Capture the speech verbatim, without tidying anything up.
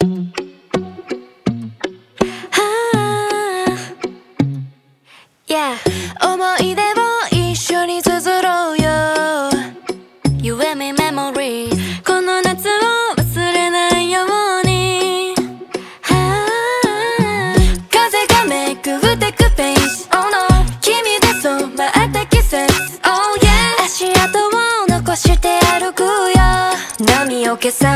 Yeah 思い出を一緒に綴ろうよ You and me memories この夏を忘れないように風がめくってくページ Oh no 君で染まった季節 Oh yeah 足跡を残して歩くよ波を消さ